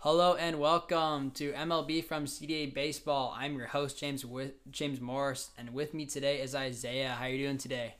Hello and welcome to MLB from CDA Baseball. I'm your host James Morris, and with me today is Isaiah. How are you doing today?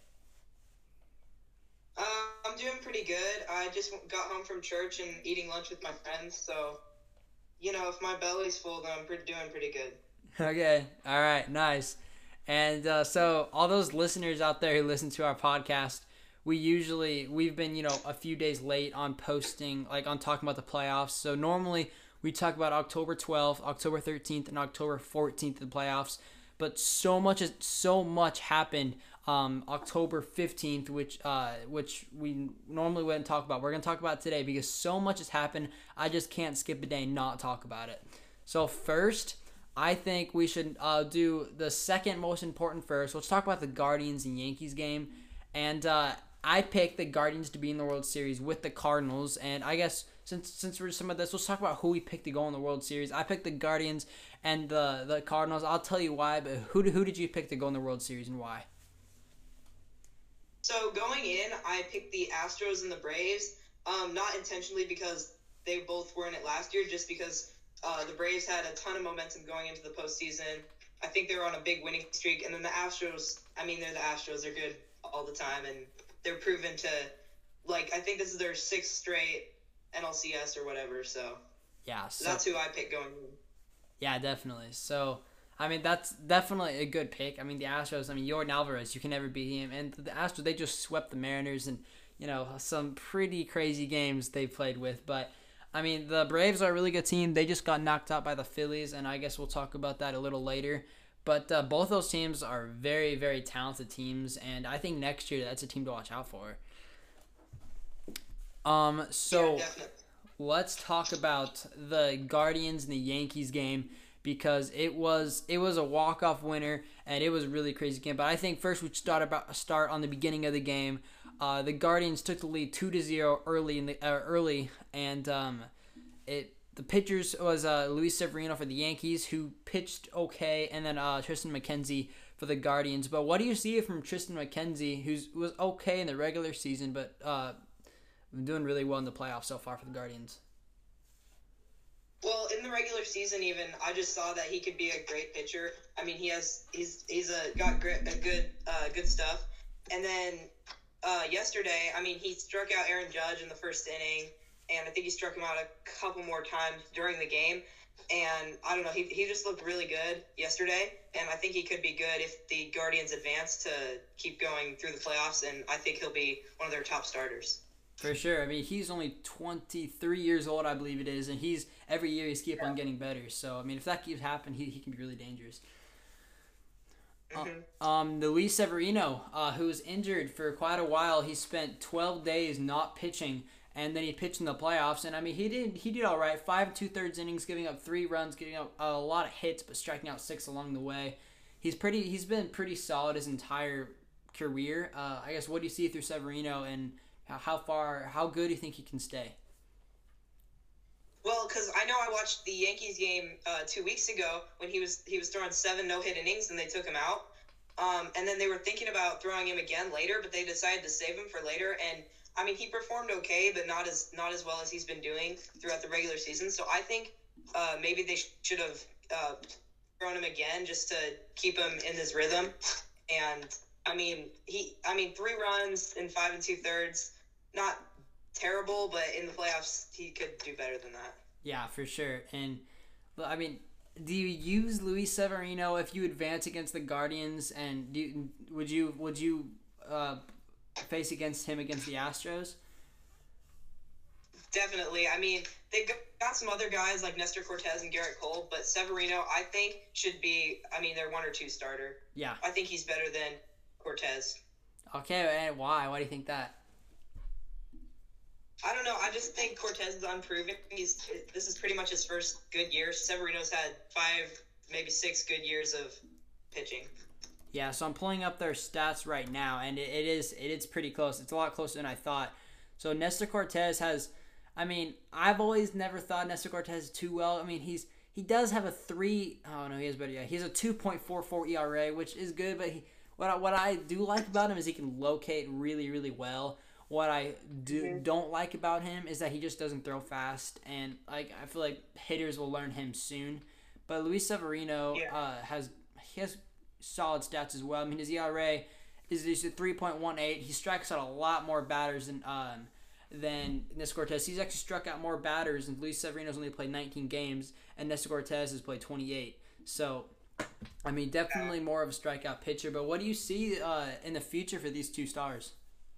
I'm doing pretty good. I just got home from church and eating lunch with my friends, so if my belly's full, then doing pretty good. Okay, all right, nice. And so all those listeners out there who listen to our podcast, we've been a few days late on posting, like on talking about the playoffs. So normally we talk about October 12th, October 13th, and October 14th in the playoffs. But so much happened October 15th, which we normally wouldn't talk about. We're gonna talk about today because so much has happened. I just can't skip a day and not talk about it. So first, I think we should do the second most important first. Let's talk about the Guardians and Yankees game. And I picked the Guardians to be in the World Series with the Cardinals. And I guess since we're some of this, let's talk about who we picked to go in the World Series. I picked the Guardians and the Cardinals. I'll tell you why, but who did you pick to go in the World Series and why? So going in, I picked the Astros and the Braves, not intentionally because they both were in it last year, just because the Braves had a ton of momentum going into the postseason. I think they were on a big winning streak, and then the Astros, they're the Astros. They're good all the time, and they're proven to, I think this is their sixth straight NLCS or whatever, so Yeah, that's who I picked going in. yeah, definitely. So, that's definitely a good pick. The Astros, Yordan Alvarez, you can never beat him. And the Astros, they just swept the Mariners and, some pretty crazy games they played with. But, the Braves are a really good team. They just got knocked out by the Phillies, and I guess we'll talk about that a little later. But both those teams are very, very talented teams, and I think next year that's a team to watch out for. So Yeah, definitely. let's talk about the Guardians and the Yankees game because it was a walk-off winner and it was a really crazy game. But I think first we start on the beginning of the game. The Guardians took the lead 2-0 early, and the pitchers was Luis Severino for the Yankees, who pitched okay, and then Tristan McKenzie for the Guardians. But what do you see from Tristan McKenzie, who was okay in the regular season, but doing really well in the playoffs so far for the Guardians? Well, in the regular season, even I just saw that he could be a great pitcher. He's good stuff. And then yesterday, he struck out Aaron Judge in the first inning, and I think he struck him out a couple more times during the game. And I don't know, he just looked really good yesterday, and I think he could be good if the Guardians advance to keep going through the playoffs, and I think he'll be one of their top starters. For sure. He's only 23 years old, I believe it is, and every year he's keep on getting better. So, if that keeps happening, he can be really dangerous. Luis Severino, who was injured for quite a while, he spent 12 days not pitching, and then he pitched in the playoffs. And he did all right. 5 2/3 innings, giving up 3 runs, giving up a lot of hits, but striking out 6 along the way. He's been pretty solid his entire career. I guess, what do you see through Severino, and how good do you think he can stay? Well, because I know I watched the Yankees game 2 weeks ago when he was throwing 7 no-hit innings and they took him out. And then they were thinking about throwing him again later, but they decided to save him for later. And he performed okay, but not as well as he's been doing throughout the regular season. So I think maybe they should have thrown him again just to keep him in his rhythm. And 3 runs in 5 2/3, not terrible, but in the playoffs he could do better than that. Yeah, for sure. And do you use Luis Severino if you advance against the Guardians? And would you face against him against the Astros? Definitely. They've got some other guys like Nestor Cortez and Garrett Cole, but Severino, I think, should be, their 1 or 2 starter. Yeah. I think he's better than Cortez. Okay, and why? Why do you think that? I don't know. I just think Cortez is unproven. This is pretty much his first good year. Severino's had 5, maybe 6 good years of pitching. Yeah, so I'm pulling up their stats right now, and it is pretty close. It's a lot closer than I thought. So Nestor Cortez has, I've always never thought Nestor Cortez too well. He does have a 3. Oh no, he has better. Yeah, he has a 2.44 ERA, which is good. But what I do like about him is he can locate really, really well. What I don't like about him is that he just doesn't throw fast, and like I feel like hitters will learn him soon. But Luis Severino has solid stats as well. I mean, his ERA is at 3.18. He strikes out a lot more batters than Nestor Cortes. He's actually struck out more batters, and Luis Severino's only played 19 games, and Nestor Cortes has played 28. So, I mean, definitely more of a strikeout pitcher. But what do you see in the future for these two stars?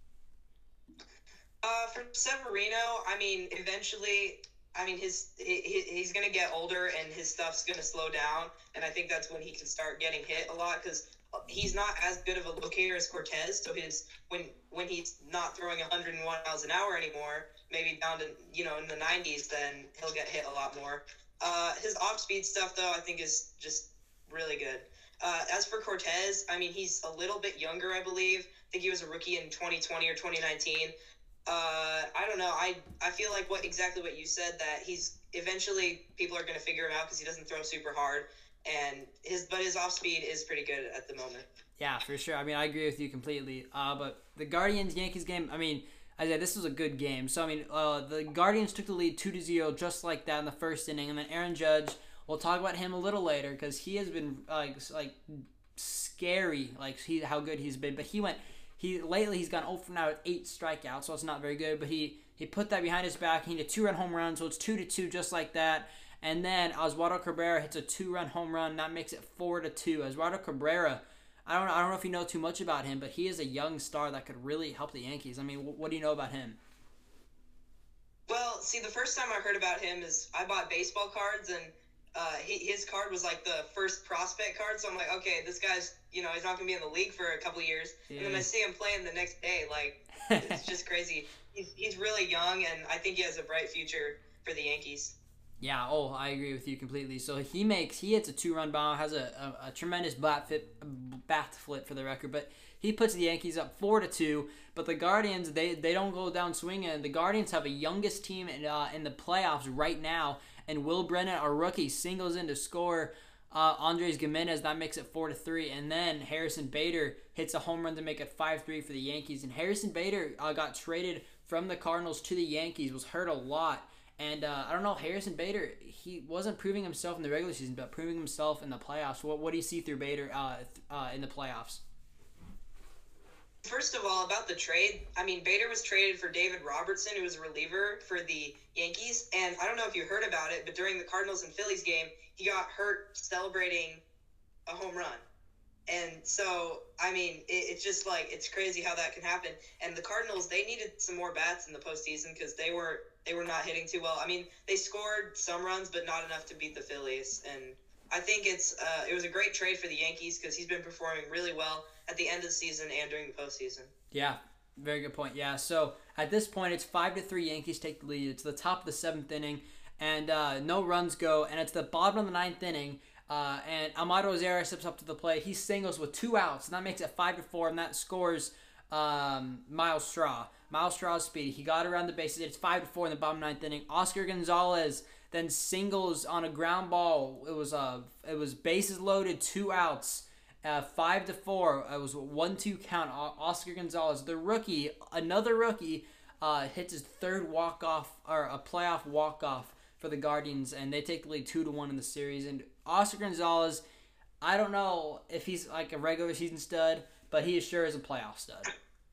For Severino, I mean, eventually, I mean, he's going to get older and his stuff's going to slow down, and I think that's when he can start getting hit a lot because he's not as good of a locator as Cortes. So when he's not throwing 101 miles an hour anymore, maybe down to in the 90s, then he'll get hit a lot more. His off-speed stuff, though, I think is just really good. As for Cortes, I mean, he's a little bit younger, I believe. I think he was a rookie in 2020 or 2019. I don't know. I feel like exactly what you said, that he's eventually people are going to figure him out because he doesn't throw super hard, and his off speed is pretty good at the moment. Yeah, for sure. I mean, I agree with you completely. But the Guardians-Yankees game, I mean, I said this was a good game. So I mean, the Guardians took the lead 2-0 just like that in the first inning, and then Aaron Judge. We'll talk about him a little later because he has been like scary, how good he's been. But lately he's gone 0 for now with 8 strikeouts, so it's not very good. But he put that behind his back. He hit a 2-run home run, so it's 2-2 just like that. And then Oswaldo Cabrera hits a 2-run home run. That makes it 4-2. Oswaldo Cabrera, I don't know if you know too much about him, but he is a young star that could really help the Yankees. I mean, what do you know about him? Well, see, the first time I heard about him is I bought baseball cards, and his card was like the first prospect card. So I'm like, okay, this guy's, he's not going to be in the league for a couple of years. Yeah. And then I see him playing the next day. Like, it's just crazy. He's really young, and I think he has a bright future for the Yankees. Yeah, I agree with you completely. So he hits a 2-run bomb, has a tremendous bat flip for the record, but he puts the Yankees up 4-2. But the Guardians, they don't go down swinging. The Guardians have a youngest team in the playoffs right now, and Will Brennan, our rookie, singles in to score Andres Gimenez. That makes it 4-3, and then Harrison Bader hits a home run to make it 5-3 for the Yankees. And Harrison Bader got traded from the Cardinals to the Yankees, was hurt a lot. And I don't know, Harrison Bader, he wasn't proving himself in the regular season, but proving himself in the playoffs. What do you see through Bader in the playoffs? First of all, about the trade, I mean, Bader was traded for David Robertson, who was a reliever for the Yankees. And I don't know if you heard about it, but during the Cardinals and Phillies game, he got hurt celebrating a home run. And so, I mean, it's just like, it's crazy how that can happen. And the Cardinals, they needed some more bats in the postseason because they were not hitting too well. I mean, they scored some runs, but not enough to beat the Phillies. And I think it was a great trade for the Yankees because he's been performing really well at the end of the season and during the postseason. Yeah, very good point. Yeah, so at this point, it's 5-3 Yankees take the lead. It's the top of the 7th inning, and no runs go, and it's the bottom of the 9th inning. And Amado Rosero steps up to the plate. He singles with 2 outs, and that makes it 5-4, and that scores Miles Straw. Miles Straw's speed. He got around the bases. It's 5-4 in the bottom 9th inning. Oscar Gonzalez then singles on a ground ball. It was bases loaded, 2 outs. 5-4. It was a 1-2 count. Oscar Gonzalez, the rookie, another rookie, hits his 3rd walk-off, or a playoff walk-off for the Guardians, and they take the lead 2-1 in the series. And Oscar Gonzalez, I don't know if he's like a regular season stud, but he sure is a playoff stud.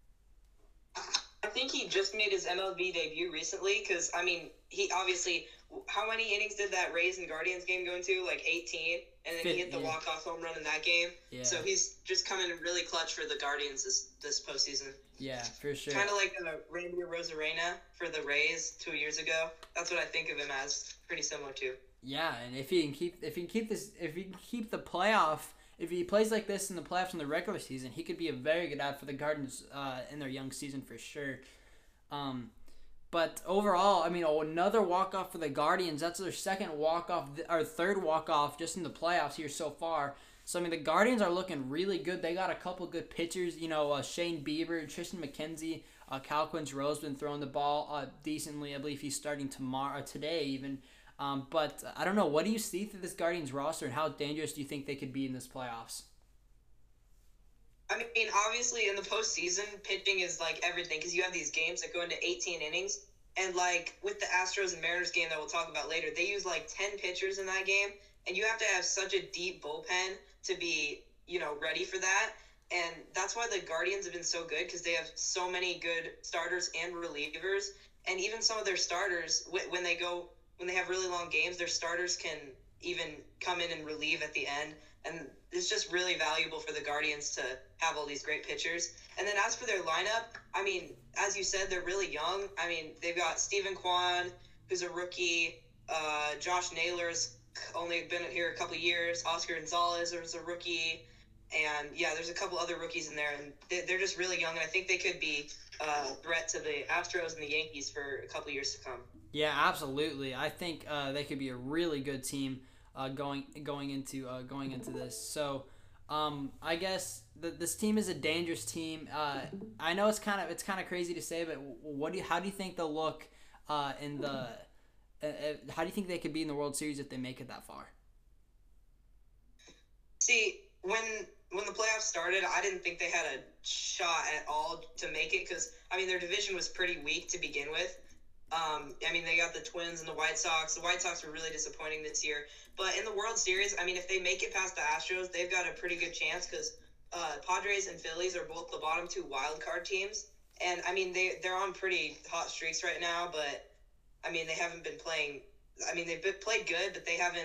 I think he just made his MLB debut recently because, I mean, he obviously – how many innings did that Rays and Guardians game go into? Like 18? And then he hit the walk-off home run in that game. Yeah. So he's just coming really clutch for the Guardians this postseason. Yeah, for sure. Kind of like Randy Arozarena for the Rays 2 years ago. That's what I think of him as. Pretty similar to. Yeah, and if he can keep the playoff, if he plays like this in the playoffs in the regular season, he could be a very good ad for the Guardians in their young season for sure. But overall, I mean, another walk-off for the Guardians. That's their 2nd walk-off, or 3rd walk-off just in the playoffs here so far. So, I mean, the Guardians are looking really good. They got a couple good pitchers, Shane Bieber, Tristan McKenzie, Cal Quintero's been throwing the ball decently. I believe he's starting today even. But I don't know. What do you see through this Guardians roster, and how dangerous do you think they could be in this playoffs? I mean, obviously in the postseason, pitching is like everything because you have these games that go into 18 innings. And like with the Astros and Mariners game that we'll talk about later, they use like 10 pitchers in that game. And you have to have such a deep bullpen to be, ready for that. And that's why the Guardians have been so good because they have so many good starters and relievers. And even some of their starters, when they have really long games, their starters can even come in and relieve at the end. And it's just really valuable for the Guardians to have all these great pitchers. And then as for their lineup, I mean, as you said, they're really young. I mean, they've got Stephen Kwan, who's a rookie. Josh Naylor's only been here a couple years. Oscar Gonzalez is a rookie. And, yeah, there's a couple other rookies in there. And they're just really young. And I think they could be a threat to the Astros and the Yankees for a couple years to come. Yeah, absolutely. I think they could be a really good team going into this. So I guess this team is a dangerous team. I know it's kind of crazy to say, but how do you think they'll look in the? How do you think they could be in the World Series if they make it that far? See, when the playoffs started, I didn't think they had a shot at all to make it because I mean their division was pretty weak to begin with. I mean, they got the Twins and the White Sox. The White Sox were really disappointing this year. But in the World Series, I mean, if they make it past the Astros, they've got a pretty good chance because Padres and Phillies are both the bottom two wild card teams. And, I mean, they're on pretty hot streaks right now, but, I mean, they haven't been playing – I mean, they've played good, but they haven't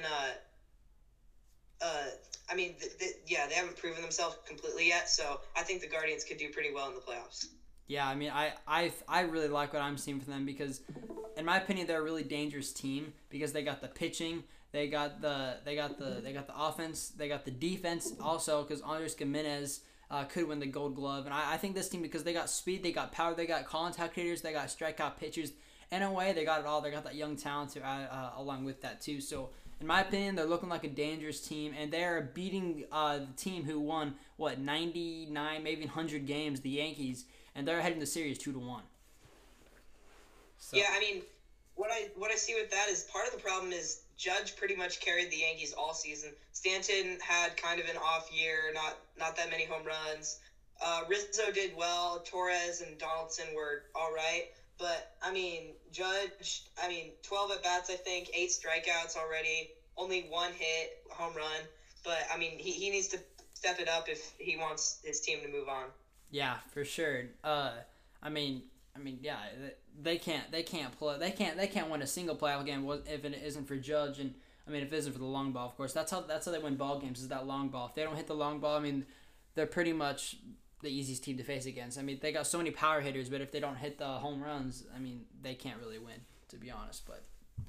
they haven't proven themselves completely yet. So I think the Guardians could do pretty well in the playoffs. Yeah, I mean, I really like what I'm seeing from them because, in my opinion, they're a really dangerous team because they got the pitching, they got the offense, they got the defense also because Andres Gimenez could win the Gold Glove, and I think this team because they got speed, they got power, they got contact hitters, they got strikeout pitchers. In a way, they got it all. They got that young talent to add along with that too. So, in my opinion, they're looking like a dangerous team, and they're beating the team who won 99, maybe 100 games, the Yankees. And they're heading the series 2-1. So. Yeah, I mean, what I see with that is part of the problem is Judge pretty much carried the Yankees all season. Stanton had kind of an off year, not that many home runs. Rizzo did well. Torres and Donaldson were all right. But, I mean, Judge, 12 at-bats, I think, 8 strikeouts already, only 1 hit, home run. But, I mean, he needs to step it up if he wants his team to move on. Yeah, for sure. Yeah, they can't win a single playoff game if it isn't for Judge, and I mean if it isn't for the long ball, of course. That's how they win ball games is that long ball. If they don't hit the long ball, I mean, they're pretty much the easiest team to face against. I mean, they got so many power hitters, but if they don't hit the home runs, I mean, they can't really win, to be honest. But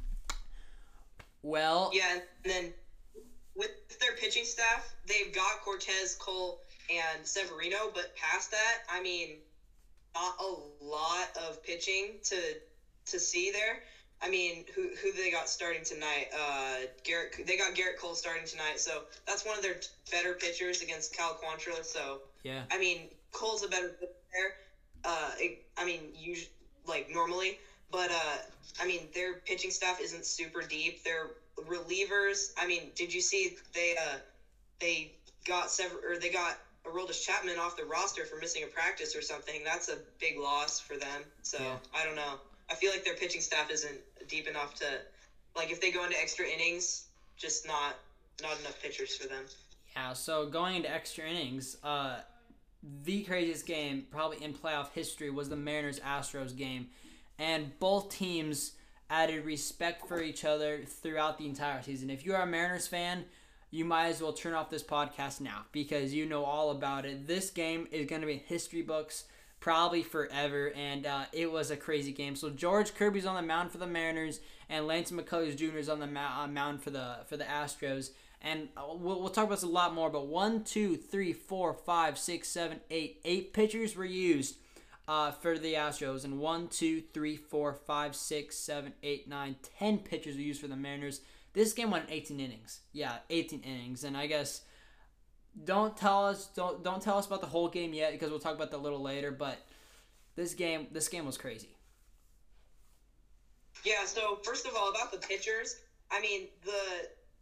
yeah, and then with their pitching staff, they've got Cortez, Cole, and Severino, but past that, I mean, not a lot of pitching to see there. I mean, who they got starting tonight? They got Garrett Cole starting tonight, so that's one of their better pitchers against Cal Quantrill. So yeah, I mean, Cole's a better pitcher there. Usually, like normally, but I mean, their pitching staff isn't super deep. Their relievers. I mean, did you see they got Aroldis Chapman off the roster for missing a practice or something? That's a big loss for them. So yeah. I don't know. I feel like their pitching staff isn't deep enough to, like, if they go into extra innings, just not enough pitchers for them. Yeah. So going into extra innings, the craziest game probably in playoff history was the Mariners-Astros game, and both teams added respect for each other throughout the entire season. If you are a Mariners fan, you might as well turn off this podcast now because you know all about it. This game is going to be in history books probably forever, and it was a crazy game. So George Kirby's on the mound for the Mariners, and Lance McCullers Jr. is on the mound for the Astros. And we'll talk about this a lot more, but 1, 2, 3, 4, 5, 6, 7, 8. 8 pitchers were used for the Astros, and 1, 2, 3, 4, 5, 6, 7, 8, 9, 10 pitchers were used for the Mariners. This game went 18 innings. Yeah, 18 innings. And I guess don't tell us about the whole game yet because we'll talk about that a little later, but this game was crazy. Yeah, so first of all about the pitchers, I mean,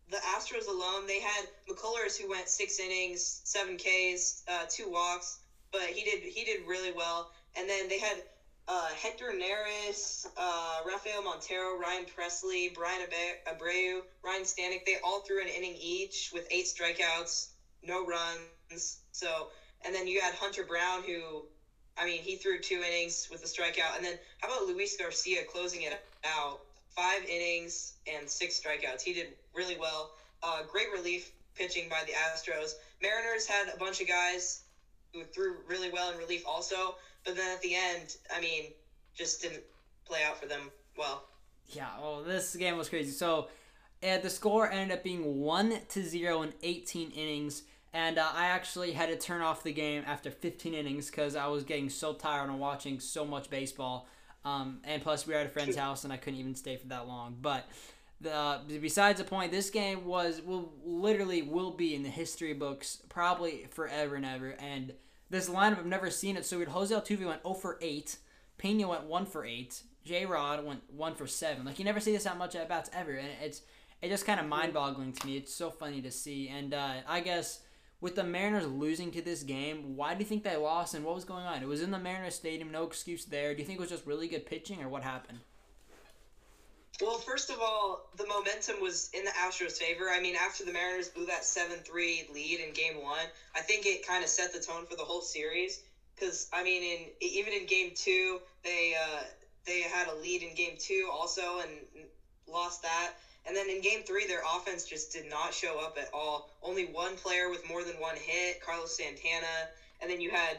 the Astros alone, they had McCullers who went 6 innings, 7 Ks, 2 walks, but he did really well. And then they had Hector Neris, Rafael Montero, Ryan Presley, Brian Abreu, Ryan Stanek. They all threw an inning each with 8 strikeouts, no runs. So, and then you had Hunter Brown who, I mean, he threw 2 innings with a strikeout. And then how about Luis Garcia closing it out? 5 innings and 6 strikeouts. He did really well. Great relief pitching by the Astros. Mariners had a bunch of guys who threw really well in relief also, but then at the end, I mean, just didn't play out for them well. Yeah, well, this game was crazy. So, the score ended up being 1-0 in 18 innings, and I actually had to turn off the game after 15 innings because I was getting so tired on watching so much baseball. And plus, we were at a friend's house, and I couldn't even stay for that long. But besides the point, this game will be in the history books probably forever and ever. And this lineup, I've never seen it. So we had Jose Altuve went 0 for 8, Pena went 1 for 8, J-Rod went 1 for 7. Like, you never see this that much at bats ever, and it's just kind of mind-boggling to me. It's so funny to see, and I guess, with the Mariners losing to this game, why do you think they lost and what was going on? It was in the Mariners Stadium, no excuse there. Do you think it was just really good pitching or what happened? Well, first of all, the momentum was in the Astros' favor. I mean, after the Mariners blew that 7-3 lead in Game 1, I think it kind of set the tone for the whole series. Because, I mean, even in Game 2, they had a lead in Game 2 also and lost that. And then in Game 3, their offense just did not show up at all. Only one player with more than 1 hit, Carlos Santana. And then you had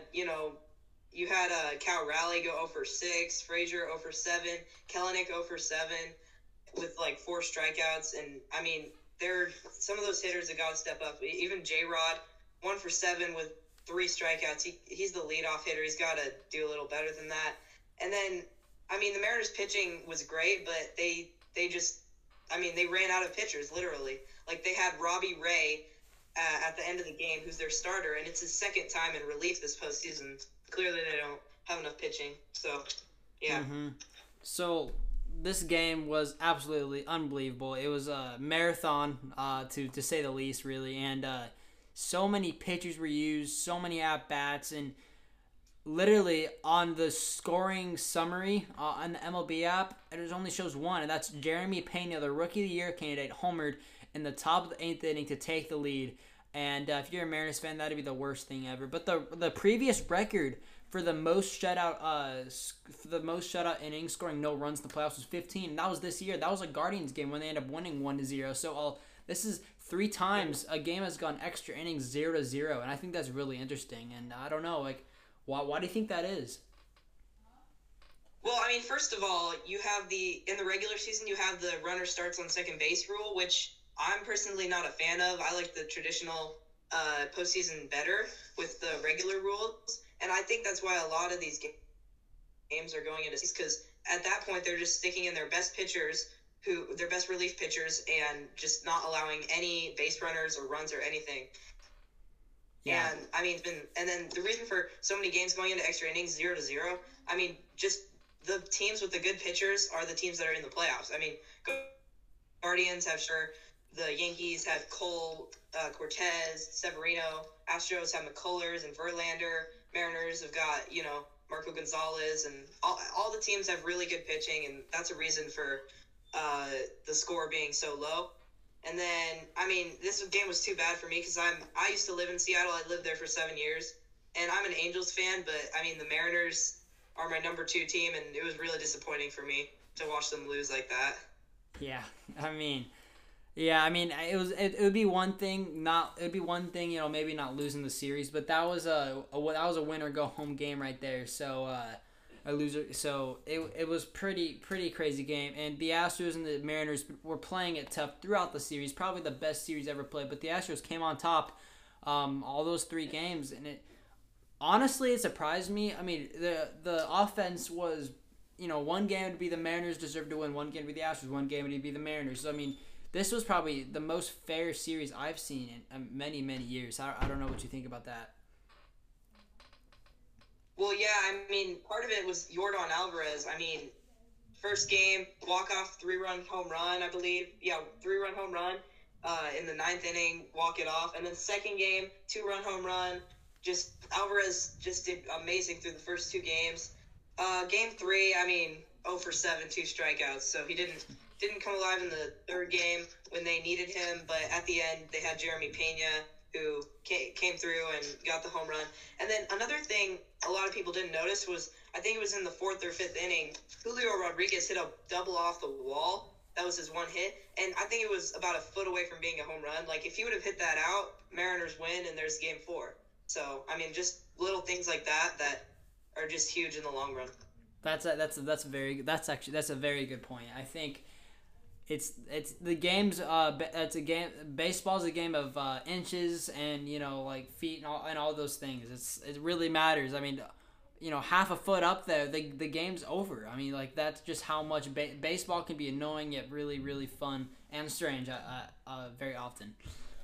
Cal Raleigh go 0 for 6, Frazier 0 for 7, Kelenic 0 for 7 with like 4 strikeouts. And I mean, some of those hitters that got to step up. Even J-Rod 1 for 7 with 3 strikeouts. He's the leadoff hitter. He's got to do a little better than that. And then, I mean, the Mariners pitching was great, but they ran out of pitchers, literally. Like, they had Robbie Ray at the end of the game, who's their starter, and it's his second time in relief this postseason. Clearly, they don't have enough pitching. So, yeah. Mm-hmm. So, this game was absolutely unbelievable. It was a marathon, to say the least, really. And so many pitchers were used, so many at-bats, and literally on the scoring summary on the MLB app, it only shows one, and that's Jeremy Pena, the Rookie of the Year candidate, homered in the top of the 8th inning to take the lead. And if you're a Mariners fan, that'd be the worst thing ever. But the previous record for the most shutout innings, scoring no runs in the playoffs, was 15. And that was this year. That was a Guardians game when they ended up winning 1-0. So this is 3 times a game has gone extra innings 0-0, and I think that's really interesting. And I don't know, like, why do you think that is? Well, I mean, first of all, you have in the regular season, you have the runner starts on second base rule, which I'm personally not a fan of. I like the traditional postseason better with the regular rules. And I think that's why a lot of these games are going into season, because at that point, they're just sticking in their best pitchers, their best relief pitchers, and just not allowing any base runners or runs or anything. Yeah. And I mean, and then the reason for so many games going into extra innings 0-0, I mean, just the teams with the good pitchers are the teams that are in the playoffs. I mean, Guardians have the Yankees have Cole, Cortez, Severino, Astros have McCullers and Verlander, Mariners have got, Marco Gonzalez, and all the teams have really good pitching, and that's a reason for the score being so low. And then, I mean, this game was too bad for me because I used to live in Seattle. I lived there for 7 years, and I'm an Angels fan. But I mean, the Mariners are my number 2 team, and it was really disappointing for me to watch them lose like that. Yeah, I mean, it would be one thing maybe not losing the series, but that was a win or go home game right there. So a loser. So it was pretty crazy game, and the Astros and the Mariners were playing it tough throughout the series. Probably the best series ever played, but the Astros came on top all those 3 games, and it surprised me. I mean, the offense was, one game would be the Mariners deserved to win, one game would be the Astros, one game would be the Mariners. So I mean, this was probably the most fair series I've seen in many years. I don't know what you think about that. Well, yeah, I mean, part of it was Yordan Alvarez. I mean, first game, walk-off 3-run home run, I believe. Yeah, 3-run home run. in the ninth inning, walk it off. And then second game, 2-run home run. Just Alvarez just did amazing through the first two games. Game three, I mean, 0 for 7, 2 strikeouts. So he didn't come alive in the third game when they needed him. But at the end, they had Jeremy Pena, who came through and got the home run. And then another thing a lot of people didn't notice was, I think it was in the fourth or fifth inning, Julio Rodriguez hit a double off the wall. That was his one hit. And I think it was about a foot away from being a home run. Like, if he would have hit that out, Mariners win, and there's game 4. So, I mean, just little things like that are just huge in the long run. That's a very good point. I think it's the game's it's a game. Baseball's a game of inches and like feet and all those things. It really matters. I mean, half a foot up there, the game's over. I mean, like, that's just how much baseball can be annoying yet really, really fun and strange very often.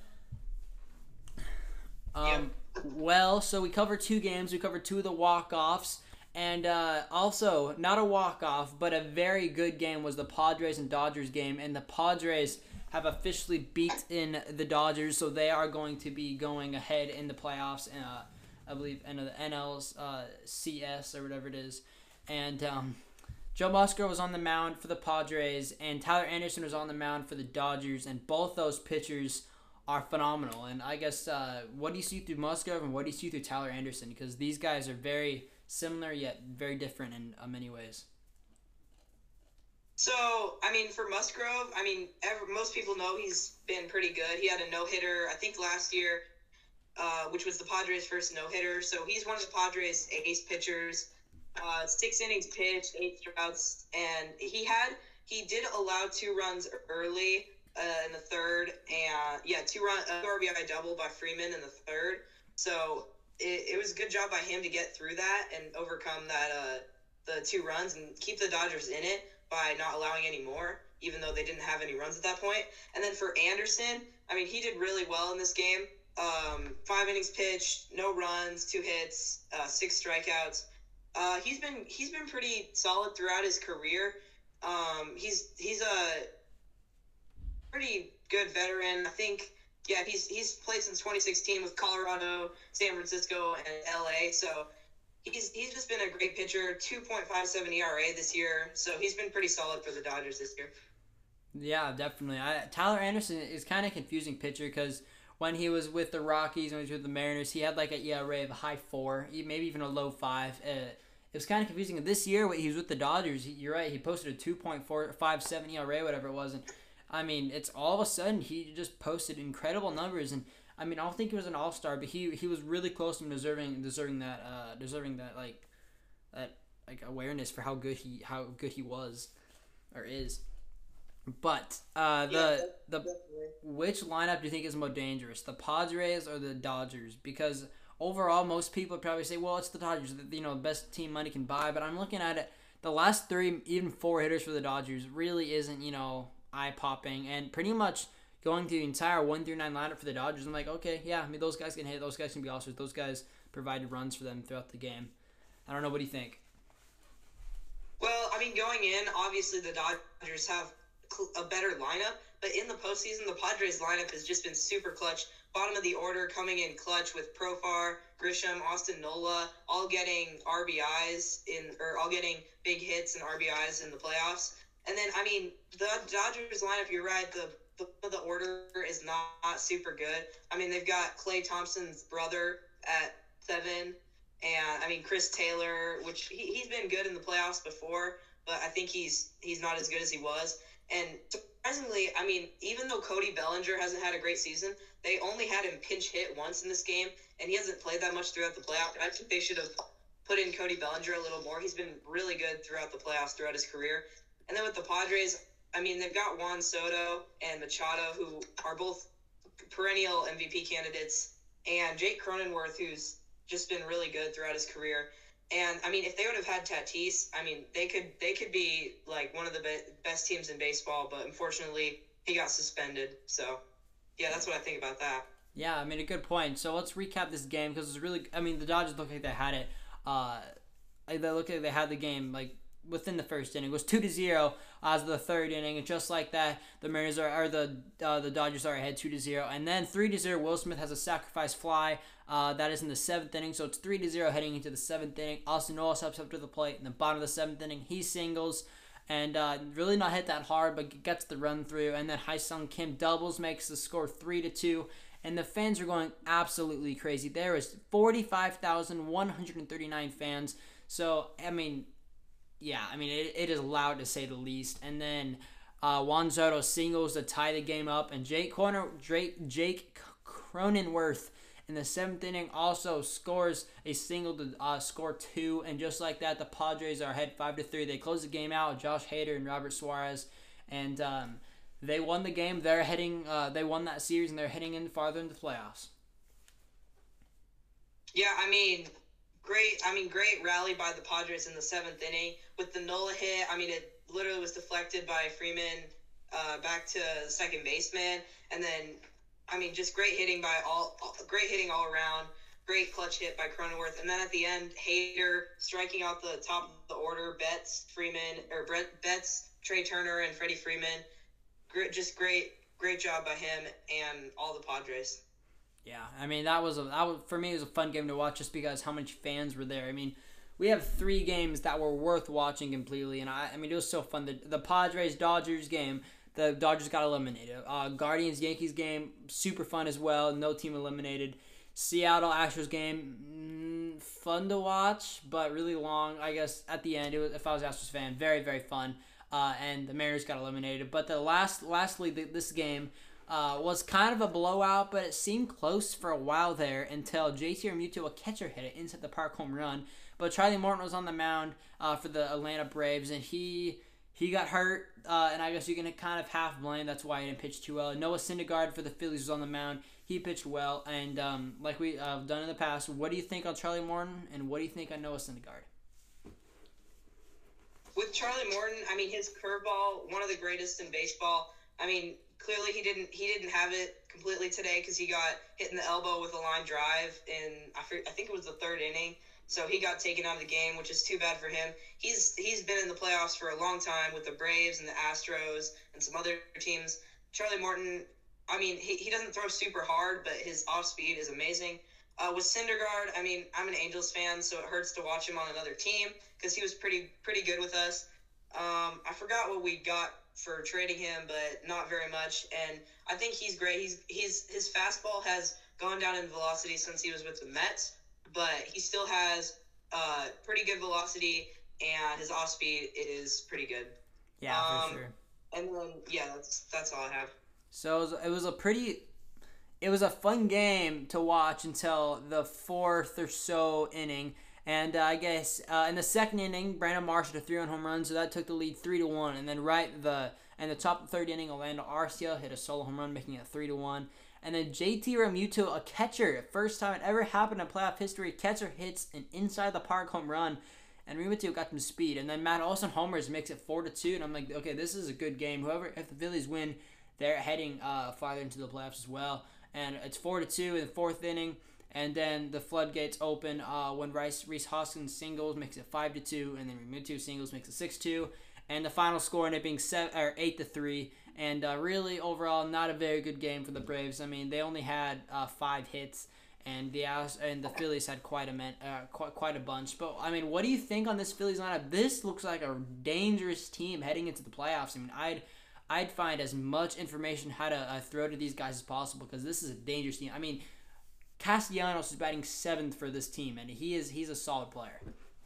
Well, so we covered 2 games. We covered 2 of the walk-offs. And also, not a walk-off, but a very good game was the Padres and Dodgers game. And the Padres have officially beaten the Dodgers, so they are going to be going ahead in the playoffs. I believe, in the NLCS or whatever it is. And Joe Musgrove was on the mound for the Padres, and Tyler Anderson was on the mound for the Dodgers, and both those pitchers are phenomenal. And I guess, what do you see through Musgrove and what do you see through Tyler Anderson? Because these guys are very similar yet very different in many ways. So, I mean, for Musgrove, I mean, most people know he's been pretty good. He had a no-hitter, I think, last year, which was the Padres' first no-hitter. So he's one of the Padres' ace pitchers. 6 innings pitched, 8 strikeouts, and he did allow 2 runs early in the third, and 2 RBI double by Freeman in the third. So it was a good job by him to get through that and overcome that the 2 runs and keep the Dodgers in it by not allowing any more, even though they didn't have any runs at that point. And then for Anderson, I mean, he did really well in this game. 5 innings pitched, no runs, 2 hits, 6 strikeouts. He's been pretty solid throughout his career. He's a pretty good veteran. I think, he's played since 2016 with Colorado, San Francisco, and LA. So he's just been a great pitcher. 2.57 ERA this year. So he's been pretty solid for the Dodgers this year. Yeah, definitely. Tyler Anderson is kind of a confusing pitcher because when he was with the Rockies, when he was with the Mariners, he had like an ERA of a high 4, maybe even a low 5. It was kind of confusing. This year, when he was with the Dodgers, you're right, he posted a 2.457 ERA, whatever it was. And I mean, it's all of a sudden he just posted incredible numbers. And I mean, I don't think he was an all-star, but he was really close to deserving that awareness for how good he was or is. But which lineup do you think is more dangerous, the Padres or the Dodgers? Because overall, most people would probably say, well, it's the Dodgers, the best team money can buy. But I'm looking at it, the last 3, even 4 hitters for the Dodgers really isn't, eye-popping. And pretty much going through the entire 1 through 9 lineup for the Dodgers, I'm like, okay, yeah, I mean, those guys can hit, those guys can be all-stars, those guys provided runs for them throughout the game. I don't know, what do you think? Well, I mean, going in, obviously the Dodgers have a better lineup, but in the postseason, the Padres lineup has just been super clutch. Bottom of the order coming in clutch with Profar, Grisham, Austin Nola, all getting RBIs all getting big hits and RBIs in the playoffs. And then, I mean, the Dodgers lineup, you're right, the order is not super good. I mean, they've got Klay Thompson's brother at 7, and I mean, Chris Taylor, which he's been good in the playoffs before, but I think he's not as good as he was. And surprisingly, I mean, even though Cody Bellinger hasn't had a great season, they only had him pinch hit once in this game, and he hasn't played that much throughout the playoffs. I think they should have put in Cody Bellinger a little more. He's been really good throughout the playoffs, throughout his career. And then with the Padres, I mean, they've got Juan Soto and Machado, who are both perennial MVP candidates, and Jake Cronenworth, who's just been really good throughout his career. And I mean, if they would have had Tatis, I mean, they could be like one of the best teams in baseball. But unfortunately, he got suspended. So, yeah, that's what I think about that. Yeah, I mean, a good point. So let's recap this game because it's really. I mean, the Dodgers look like they had it. They look like they had the game like within the first inning. It was 2-0 as the third inning, and just like that, the Mariners the Dodgers are ahead 2-0, and then 3-0. Will Smith has a sacrifice fly. That is in the seventh inning, so it's 3-0 heading into the seventh inning. Austin Nola steps up to the plate in the bottom of the seventh inning. He singles. And really not hit that hard, but gets the run through. And then Ha-Seong Kim doubles, makes the score 3-2. And the fans are going absolutely crazy. There is 45,139 fans. So, I mean, yeah, it is loud to say the least. And then Juan Soto singles to tie the game up. And Jake Cronenworth in the seventh inning also scores a single to score 2, and just like that, the Padres are ahead 5-3. They close the game out with Josh Hader and Robert Suarez, and they won the game. They won that series, and they're heading in farther into the playoffs. Yeah, great rally by the Padres in the seventh inning with the Nola hit. It literally was deflected by Freeman back to the second baseman, and then. Just great hitting all around. Great clutch hit by Cronenworth, and then at the end, Hader striking out the top of the order. Betts, Trey Turner, and Freddie Freeman. Great job by him and all the Padres. Yeah, that was for me. It was a fun game to watch just because how much fans were there. We have 3 games that were worth watching completely, and it was so fun. The Padres Dodgers game. The Dodgers got eliminated. Guardians-Yankees game, super fun as well. No team eliminated. Seattle-Astros game, fun to watch, but really long. I guess at the end, if I was an Astros fan, very, very fun. And the Mariners got eliminated. But lastly, this game was kind of a blowout, but it seemed close for a while there until JT Realmuto, a catcher, hit it inside the park home run. But Charlie Morton was on the mound for the Atlanta Braves, and he got hurt, and I guess you can kind of half blame. That's why he didn't pitch too well. Noah Syndergaard for the Phillies was on the mound. He pitched well, and like we have done in the past, what do you think on Charlie Morton, and what do you think on Noah Syndergaard? With Charlie Morton, his curveball, one of the greatest in baseball. Clearly he didn't have it completely today because he got hit in the elbow with a line drive in I think it was the third inning. So he got taken out of the game, which is too bad for him. He's been in the playoffs for a long time with the Braves and the Astros and some other teams. Charlie Morton, he doesn't throw super hard, but his off speed is amazing. With Syndergaard, I'm an Angels fan, so it hurts to watch him on another team because he was pretty good with us. I forgot what we got for trading him, but not very much. And I think he's great. His fastball has gone down in velocity since he was with the Mets. But he still has pretty good velocity, and his off speed is pretty good. Yeah, for sure. And then that's all I have. So it was a fun game to watch until the fourth or so inning, and I guess in the second inning, Brandon Marsh hit a 3-run home run, so that took the lead 3-1, and then in the top of the third inning, Orlando Arcia hit a solo home run, making it 3-1. And then JT Realmuto, a catcher, first time it ever happened in playoff history, catcher hits an inside the park home run, and Realmuto got some speed. And then Matt Olson homers, makes it 4-2, and I'm like, okay, this is a good game. If the Phillies win, they're heading farther into the playoffs as well. And it's 4-2 in the fourth inning, and then the floodgates open when Rhys Hoskins singles, makes it 5-2, and then Realmuto singles, makes it 6-2. And the final score ended up being 8-3. And really, overall, not a very good game for the Braves. They only had 5 hits, and the Phillies had quite a bunch. But what do you think on this Phillies lineup? This looks like a dangerous team heading into the playoffs. I'd find as much information how to throw to these guys as possible because this is a dangerous team. Castellanos is batting 7th for this team, and he's a solid player.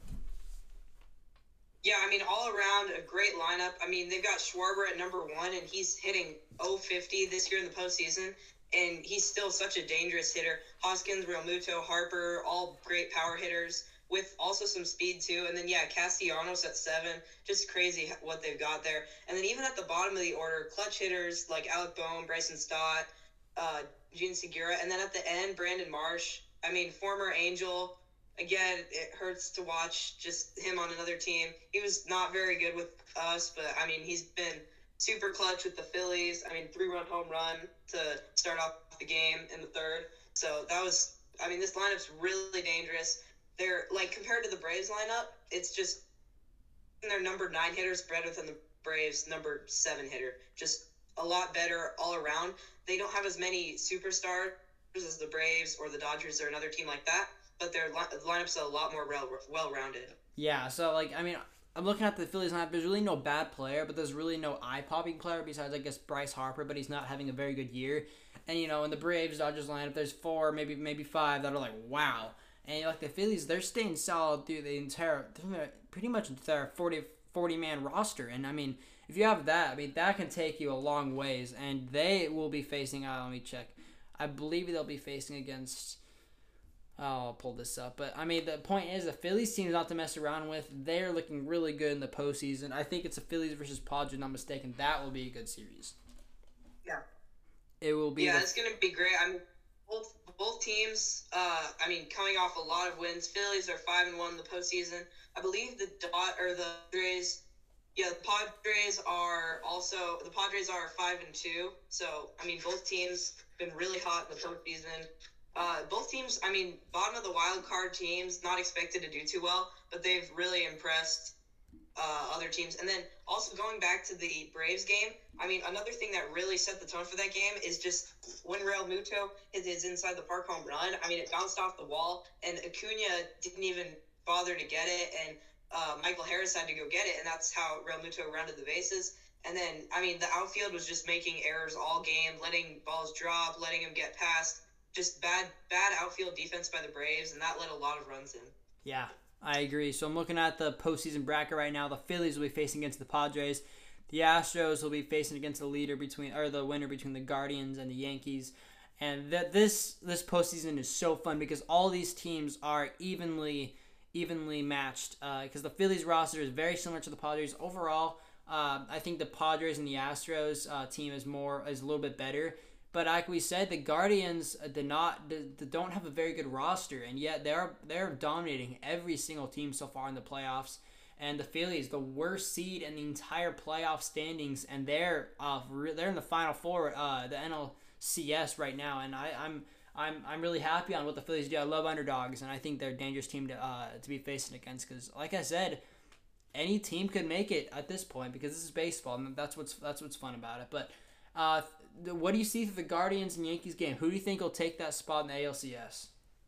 Yeah, all around a great lineup. They've got Schwarber at number 1, and he's hitting .050 this year in the postseason, and he's still such a dangerous hitter. Hoskins, Realmuto, Harper, all great power hitters with also some speed too. And then, Castellanos at 7, just crazy what they've got there. And then even at the bottom of the order, clutch hitters like Alec Bohm, Bryson Stott, Gene Segura, and then at the end, Brandon Marsh. Former Angel. Again, it hurts to watch just him on another team. He was not very good with us, but, he's been super clutch with the Phillies. 3-run home run to start off the game in the third. So that was – this lineup's really dangerous. They're, compared to the Braves lineup, it's just their number 9 hitters better than the Braves' number 7 hitter. Just a lot better all around. They don't have as many superstars as the Braves or the Dodgers or another team like that, but their lineup's a lot more well-rounded. Yeah, so, like, I mean, I'm looking at the Phillies lineup. There's really no bad player, but there's really no eye-popping player besides, I guess, Bryce Harper, but he's not having a very good year. And, you know, in the Braves-Dodgers lineup, there's 4, maybe 5 that are like, wow. And, like, the Phillies, they're staying solid through the entire, pretty much their 40-man roster. And, I mean, if you have that, I mean, that can take you a long ways. And they will be facing, let me check. I believe they'll be facing against, I'll pull this up. But, I mean, the point is, the Phillies team's not to mess around with. They're looking really good in the postseason. I think it's the Phillies versus Padres, not mistaken. That will be a good series. Yeah. It will be. Yeah, it's going to be great. I mean, both teams, I mean, coming off a lot of wins. Phillies are 5-1 in the postseason. I believe the Padres, the Padres are 5-2. So, I mean, both teams been really hot in the postseason. Both teams, I mean, bottom of the wild card teams, not expected to do too well, but they've really impressed other teams. And then also going back to the Braves game, I mean, another thing that really set the tone for that game is just when Realmuto hit his inside the park home run. I mean, it bounced off the wall, and Acuna didn't even bother to get it, and Michael Harris had to go get it, and that's how Realmuto rounded the bases. And then, I mean, the outfield was just making errors all game, letting balls drop, letting them get past. Just bad outfield defense by the Braves, and that let a lot of runs in. Yeah, I agree. So I'm looking at the postseason bracket right now. The Phillies will be facing against the Padres. The Astros will be facing against the winner between the Guardians and the Yankees. And this postseason is so fun because all these teams are evenly matched. Because the Phillies roster is very similar to the Padres overall. I think the Padres and the Astros team is a little bit better. But like we said, the Guardians don't have a very good roster, and yet they're dominating every single team so far in the playoffs. And the Phillies, the worst seed in the entire playoff standings, and they're in the Final Four, the NLCS right now. And I'm really happy on what the Phillies do. I love underdogs, and I think they're a dangerous team to be facing against. Because, like I said, any team could make it at this point because this is baseball, and that's what's fun about it. But what do you see for the Guardians and Yankees game? Who do you think will take that spot in the ALCS?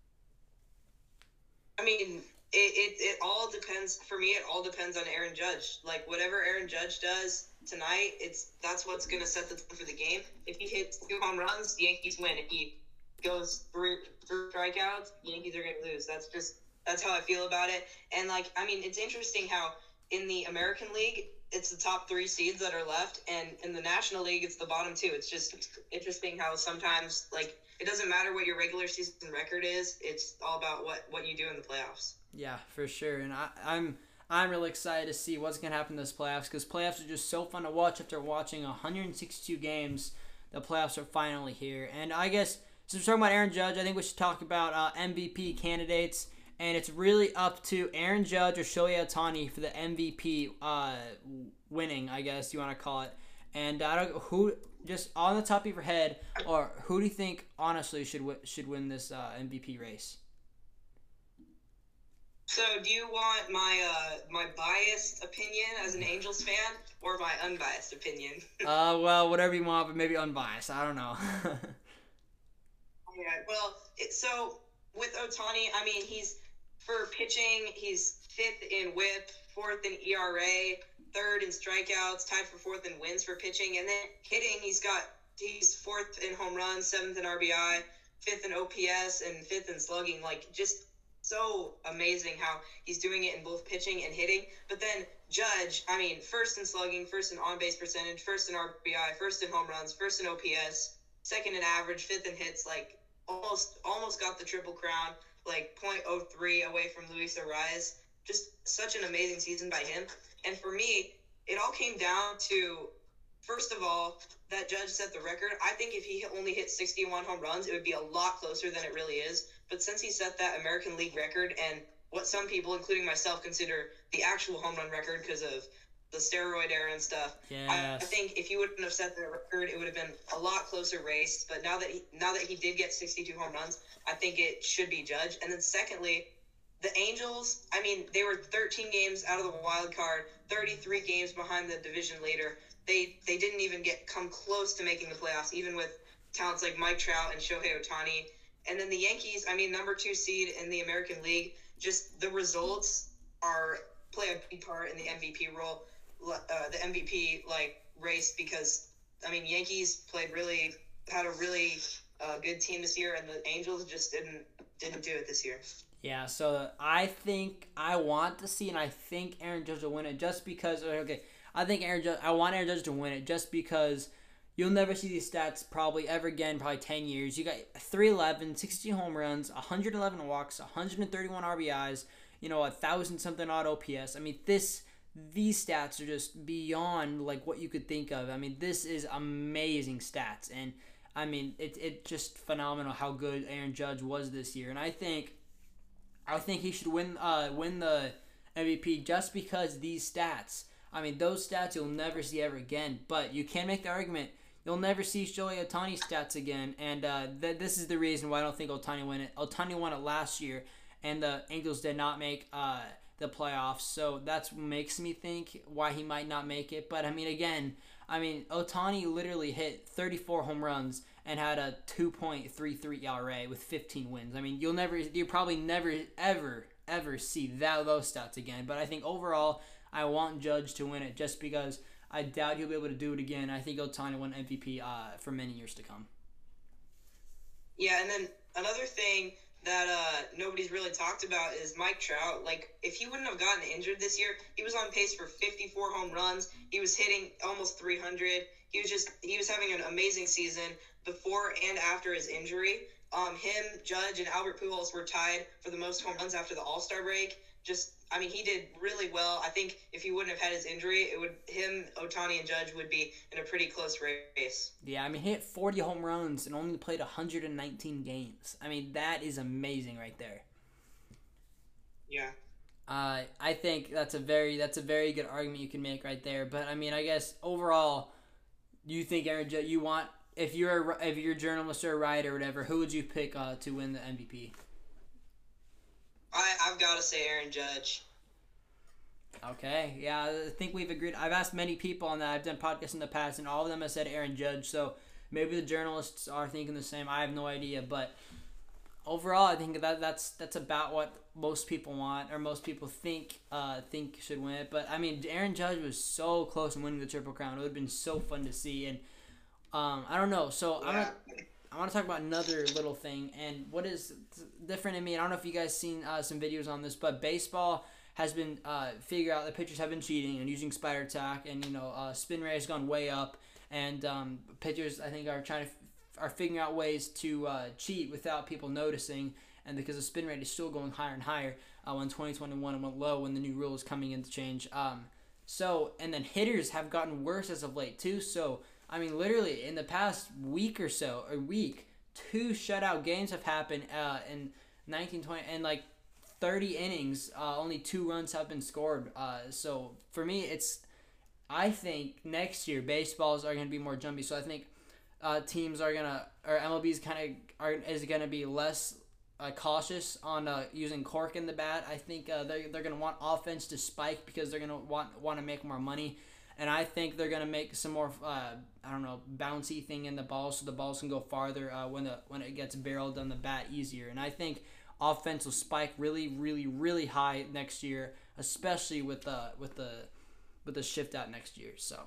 I mean, it all depends. For me, it all depends on Aaron Judge. Like, whatever Aaron Judge does tonight, that's what's going to set the tone for the game. If he hits 2 home runs, the Yankees win. If he goes through strikeouts, the Yankees are going to lose. That's how I feel about it. And, like, I mean, it's interesting how in the American League, it's the top 3 seeds that are left, and in the National League, it's the bottom 2. It's just interesting how sometimes, like, it doesn't matter what your regular season record is. It's all about what you do in the playoffs. Yeah, for sure. And I'm really excited to see what's going to happen in this playoffs because playoffs are just so fun to watch after watching 162 games. The playoffs are finally here. And I guess, since we're talking about Aaron Judge, I think we should talk about MVP candidates. And it's really up to Aaron Judge or Shohei Ohtani for the MVP winning, I guess you want to call it. And I don't who just on the top of your head, or who do you think honestly should win this MVP race? So, do you want my biased opinion as an Angels fan or my unbiased opinion? Well, whatever you want, but maybe unbiased. I don't know. Yeah. Well, so with Ohtani, I mean, for pitching, he's 5th in WHIP, 4th in ERA, 3rd in strikeouts, tied for 4th in wins for pitching, and then hitting, he's 4th in home runs, 7th in RBI, 5th in OPS, and 5th in slugging. Like, just so amazing how he's doing it in both pitching and hitting. But then Judge, I mean, 1st in slugging, 1st in on-base percentage, 1st in RBI, 1st in home runs, 1st in OPS, 2nd in average, 5th in hits, like, almost got the Triple Crown, like .03 away from Luis Arraez. Just such an amazing season by him. And for me, it all came down to, first of all, that Judge set the record. I think if he only hit 61 home runs, it would be a lot closer than it really is. But since he set that American League record, and what some people, including myself, consider the actual home run record because of the steroid era and stuff, yes. I think if he wouldn't have set that record, it would have been a lot closer race. But now that he did get 62 home runs, I think it should be Judge. And then secondly, the Angels, I mean, they were 13 games out of the wild card, 33 games behind the division leader. They didn't even come close to making the playoffs, even with talents like Mike Trout and Shohei Ohtani. And then the Yankees, I mean, number 2 seed in the American League, just the results play a big part in the MVP role, the MVP race, because I mean, Yankees had a really good team this year, and the Angels just didn't do it this year. Yeah, so I think I want to see, and I think Aaron Judge will win it just because. Okay, I want Aaron Judge to win it just because you'll never see these stats probably ever again, probably 10 years. You got 311, 16 home runs, 111 walks, 131 RBIs, 1,000-something odd OPS. I mean, these stats are just beyond what you could think of. I mean, this is amazing stats, and I mean, it's just phenomenal how good Aaron Judge was this year, and I think he should win the MVP just because these stats. I mean, those stats you'll never see ever again. But you can make the argument you'll never see Shohei Ohtani stats again, and this is the reason why I don't think Ohtani won it. Ohtani won it last year, and the Angels did not make the playoffs, so that's what makes me think why he might not make it. But I mean, again, Ohtani literally hit 34 home runs and had a 2.33 ERA with 15 wins. I mean, you'll probably never, ever see those stats again. But I think overall, I want Judge to win it just because I doubt he'll be able to do it again. I think Ohtani won MVP for many years to come. Yeah, and then another thing that nobody's really talked about is Mike Trout. If he wouldn't have gotten injured this year, he was on pace for 54 home runs. He was hitting almost 300. He was having an amazing season before and after his injury. Him, Judge, and Albert Pujols were tied for the most home runs after the All-Star break. He did really well. I think if he wouldn't have had his injury, him, Ohtani, and Judge would be in a pretty close race. Yeah, I mean, he hit 40 home runs and only played 119 games. I mean, that is amazing right there. Yeah. I think that's a very good argument you can make right there. But I mean, I guess overall, you think Aaron Judge? You want if you're a journalist or a writer or whatever, who would you pick to win the MVP? I've got to say Aaron Judge. Okay, yeah, I think we've agreed. I've asked many people on that. I've done podcasts in the past, and all of them have said Aaron Judge. So maybe the journalists are thinking the same. I have no idea, but overall, I think that's about what most people want, or most people think should win it. But I mean, Aaron Judge was so close in winning the Triple Crown. It would have been so fun to see, and I don't know. So yeah. I want to talk about another little thing, and what is different in me. I don't know if you guys seen some videos on this, but baseball has been figure out the pitchers have been cheating and using spider tack, and spin rate has gone way up, and pitchers I think are figuring out ways to cheat without people noticing, and because the spin rate is still going higher and higher when 2021 went low when the new rule is coming into change. And then hitters have gotten worse as of late too. So I mean, literally in the past week, 2 shutout games have happened in 1920, and 30 innings, only 2 runs have been scored. So for me, I think next year baseballs are going to be more jumpy. So I think teams are MLB is going to be less cautious on using cork in the bat. I think they're going to want offense to spike because they're going to want to make more money. And I think they're gonna make some more, bouncy thing in the ball, so the balls can go farther when it gets barreled on the bat easier. And I think offense will spike really, really, really high next year, especially with the shift out next year. So.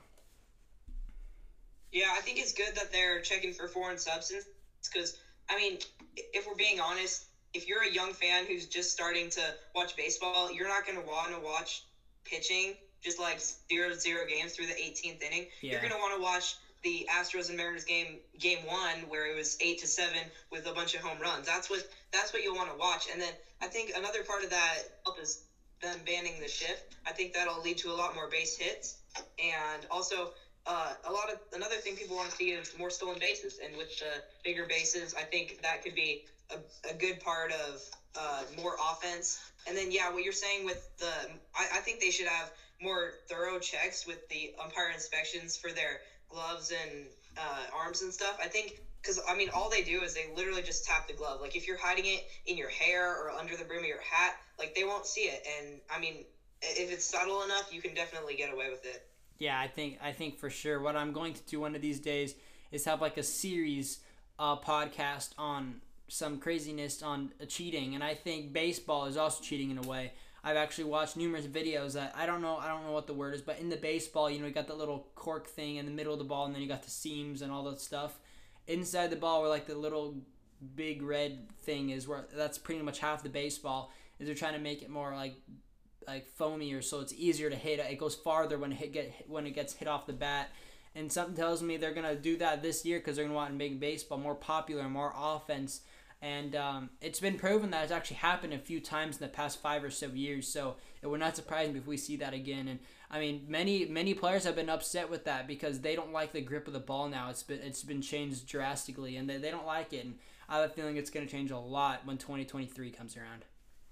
Yeah, I think it's good that they're checking for foreign substance because I mean, if we're being honest, if you're a young fan who's just starting to watch baseball, you're not gonna want to watch pitching. Just 0-0 games through the 18th inning. Yeah. You're going to want to watch the Astros and Mariners game 1 where it was 8-7 with a bunch of home runs. That's what you'll want to watch. And then I think another part of that is them banning the shift. I think that'll lead to a lot more base hits. And also another thing people want to see is more stolen bases. And with the bigger bases, I think that could be a good part of more offense. And then, yeah, what you're saying with I think they should have more thorough checks with the umpire inspections for their gloves and arms and stuff. I think because I mean, all they do is they literally just tap the glove. Like if you're hiding it in your hair or under the brim of your hat, like they won't see it. And I mean, if it's subtle enough, you can definitely get away with it. Yeah, I think for sure. What I'm going to do one of these days is have like a series podcast on some craziness on cheating, and I think baseball is also cheating in a way. I've actually watched numerous videos that I don't know what the word is, but in the baseball, you got the little cork thing in the middle of the ball, and then you got the seams and all that stuff. Inside the ball, where like the little big red thing is, where that's pretty much half the baseball. Is they're trying to make it more like foamier, so it's easier to hit. It goes farther when it gets hit off the bat. And something tells me they're gonna do that this year because they're gonna want to make baseball more popular, more offense. And it's been proven that it's actually happened a few times in the past 5 or so years. So it would not surprise me if we see that again. And I mean, many players have been upset with that because they don't like the grip of the ball now. It's been changed drastically, and they don't like it. And I have a feeling it's going to change a lot when 2023 comes around.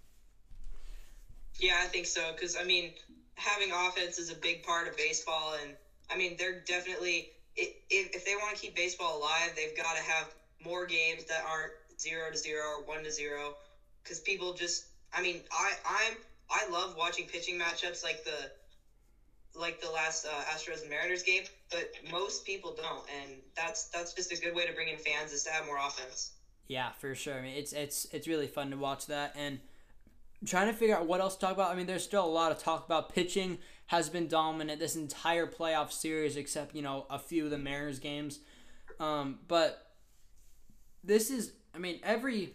Yeah, I think so. Because I mean, having offense is a big part of baseball, and I mean, they're definitely if they want to keep baseball alive, they've got to have more games that aren't 0-0 or 1-0. Because people just, I mean, I love watching pitching matchups like the last Astros and Mariners game, but most people don't, and that's just a good way to bring in fans is to have more offense. Yeah, for sure. I mean, it's really fun to watch that, and trying to figure out what else to talk about. I mean, there's still a lot to talk about. Pitching has been dominant this entire playoff series, except a few of the Mariners games. But this is, I mean, every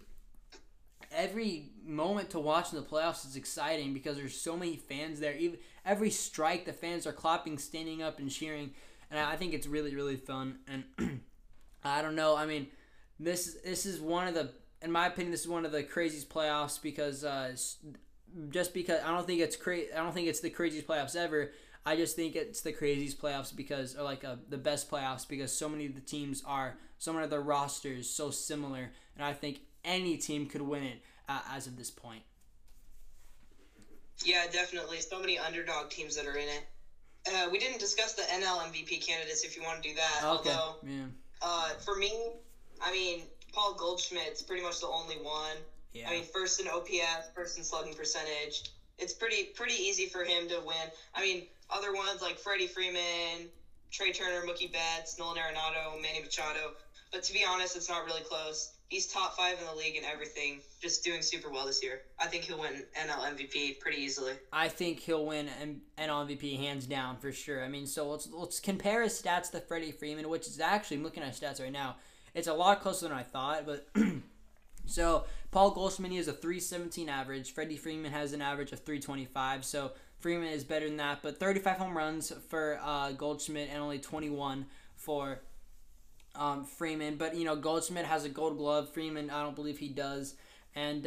moment to watch in the playoffs is exciting because there's so many fans there. Even every strike, the fans are clapping, standing up, and cheering, and I think it's really, really fun. And I don't know. I mean, this is one of the, in my opinion, this is one of the craziest playoffs because just because I don't think it's the craziest playoffs ever. I just think it's the craziest playoffs because, or like the best playoffs because so many of the teams are, so many of their rosters so similar, and I think any team could win it as of this point. Yeah, definitely. So many underdog teams that are in it. We didn't discuss the NL MVP candidates. If you want to do that, Okay. Although Yeah. For me, I mean, Paul Goldschmidt's pretty much the only one. Yeah. I mean, first in OPS, first in slugging percentage. It's pretty easy for him to win. I mean, other ones like Freddie Freeman, Trey Turner, Mookie Betts, Nolan Arenado, Manny Machado. But to be honest, it's not really close. He's top 5 in the league and everything, just doing super well this year. I think he'll win NL MVP pretty easily. I think he'll win NL MVP hands down for sure. I mean, so let's compare his stats to Freddie Freeman, which is actually, I'm looking at his stats right now, it's a lot closer than I thought, but so Paul Goldschmidt has a 317 average. Freddie Freeman has an average of 325. So Freeman is better than that, but 35 home runs for Goldschmidt and only 21 for Freeman. But Goldschmidt has a Gold Glove. Freeman, I don't believe he does. And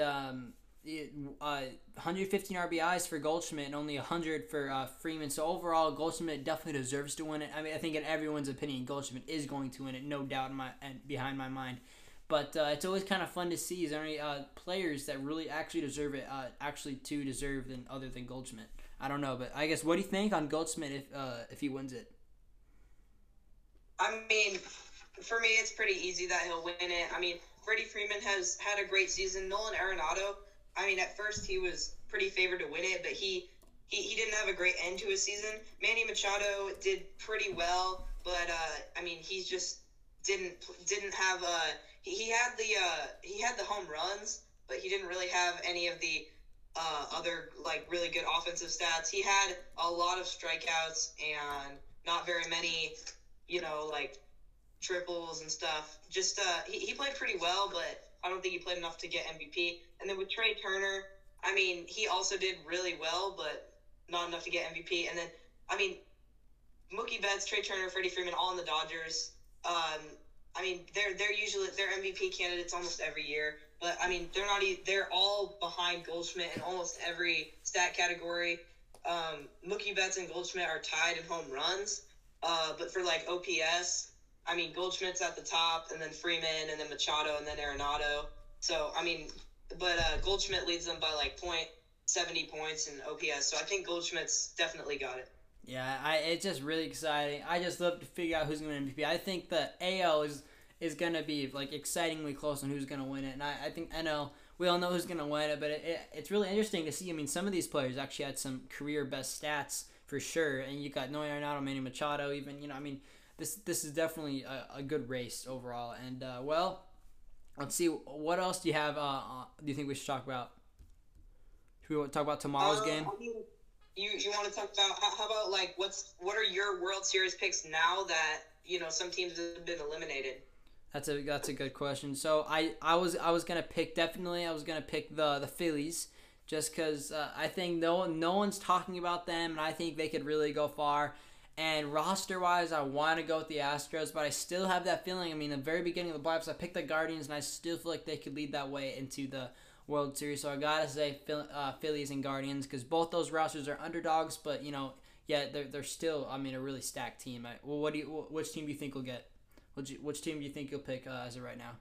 115 RBIs for Goldschmidt and only 100 for Freeman. So overall, Goldschmidt definitely deserves to win it. I mean, I think in everyone's opinion, Goldschmidt is going to win it, no doubt behind my mind. But it's always kind of fun to see. Is there any players that really actually deserve it? Other than Goldschmidt? I don't know, but I guess what do you think on Goldschmidt if he wins it? I mean, for me, it's pretty easy that he'll win it. I mean, Freddie Freeman has had a great season. Nolan Arenado, I mean, at first he was pretty favored to win it, but he didn't have a great end to his season. Manny Machado did pretty well, but I mean, he just didn't have he had the home runs, but he didn't really have any of the other like really good offensive stats. He had a lot of strikeouts and not very many, like triples and stuff. Just he played pretty well, but I don't think he played enough to get MVP. And then with Trey Turner, I mean, he also did really well, but not enough to get MVP. And then, I mean, Mookie Betts, Trey Turner, Freddie Freeman, all in the Dodgers. I mean, they're MVP candidates almost every year, but I mean, they're all behind Goldschmidt in almost every stat category. Mookie Betts and Goldschmidt are tied in home runs, but for like OPS, I mean, Goldschmidt's at the top, and then Freeman, and then Machado, and then Arenado. So I mean, but Goldschmidt leads them by like 0.70 points in OPS. So I think Goldschmidt's definitely got it. Yeah, it's just really exciting. I just love to figure out who's going to win MVP. I think the AL is gonna be like excitingly close on who's gonna win it. And I think NL, we all know who's gonna win it, but it's really interesting to see. I mean, some of these players actually had some career best stats for sure, and you got Noe Arenado, Manny Machado, even I mean, this is definitely a good race overall. And well, let's see, what else do you have? Do you think we should talk about? Should we talk about tomorrow's game? You want to talk about how about like what are your World Series picks now that some teams have been eliminated? That's a good question. So I was gonna pick the Phillies just because I think no one's talking about them, and I think they could really go far. And roster wise, I want to go with the Astros, but I still have that feeling. I mean, the very beginning of the playoffs, I picked the Guardians, and I still feel like they could lead that way into the World Series. So I gotta say Phillies and Guardians because both those rosters are underdogs, but yeah, they're still a really stacked team. Which team do you think will get? Which team do you think you'll pick as of right now?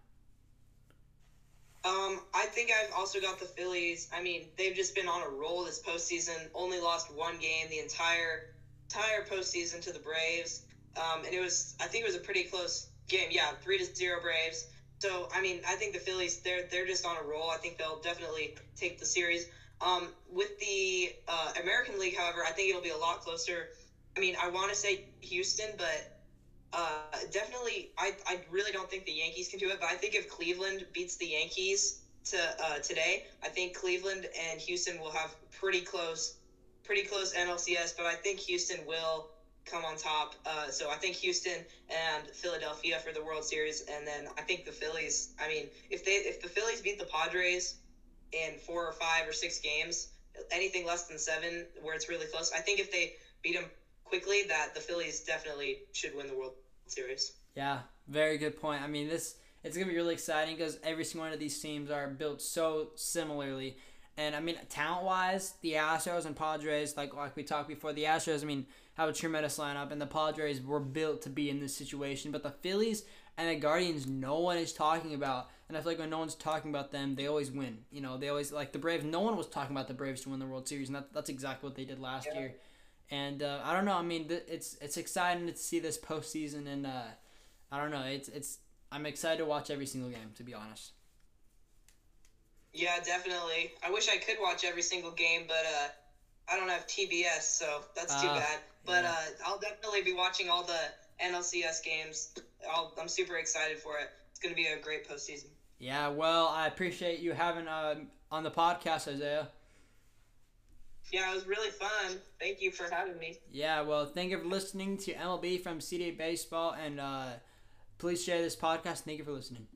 I think I've also got the Phillies. I mean, they've just been on a roll this postseason. Only lost one game the entire postseason to the Braves. And I think it was a pretty close game. Yeah, 3-0 Braves. So, I mean, I think the Phillies, they're just on a roll. I think they'll definitely take the series. With the American League, however, I think it'll be a lot closer. I mean, I want to say Houston, but definitely, I really don't think the Yankees can do it. But I think if Cleveland beats the Yankees today, I think Cleveland and Houston will have pretty close NLCS. But I think Houston will come on top. So I think Houston and Philadelphia for the World Series, and then I think the Phillies. I mean, if the Phillies beat the Padres in 4 or 5 or 6 games, anything less than 7, where it's really close, I think if they beat them quickly, that the Phillies definitely should win the World Series. Yeah, very good point. I mean, it's gonna be really exciting because every single one of these teams are built so similarly. And I mean, talent-wise, the Astros and Padres, like we talked before, the Astros, I mean, have a tremendous lineup, and the Padres were built to be in this situation. But the Phillies and the Guardians, no one is talking about. And I feel like when no one's talking about them, they always win. They always, like the Braves, no one was talking about the Braves to win the World Series, and that's exactly what they did last year. And I don't know. I mean, it's exciting to see this postseason, and I don't know. I'm excited to watch every single game, to be honest. Yeah, definitely. I wish I could watch every single game, but I don't have TBS, so that's too bad. But yeah. I'll definitely be watching all the NLCS games. I'm super excited for it. It's going to be a great postseason. Yeah, well, I appreciate you having on the podcast, Isaiah. Yeah, it was really fun. Thank you for having me. Yeah, well, thank you for listening to MLB from CDA Baseball, and please share this podcast. Thank you for listening.